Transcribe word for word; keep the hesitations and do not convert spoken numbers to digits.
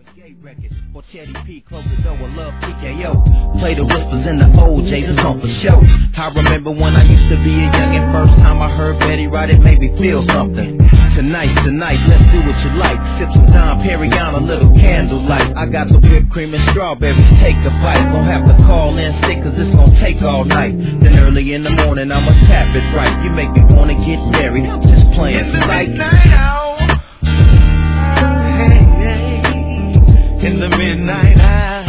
Gay record, or Chetty P, close the door, I love P K O. Play the whispers in the O J, this on for show. I remember when I used to be a youngin', first time I heard Betty write, it made me feel something. Tonight, tonight, let's do what you like. Sip some Dom Perignon, a little candlelight. I got the whipped cream and strawberries, take a bite. Gon' have to call in sick, cause it's gon' take all night. Then early in the morning, I'ma tap it right. You make me wanna get married, I'm just playing like night out. In the midnight hour.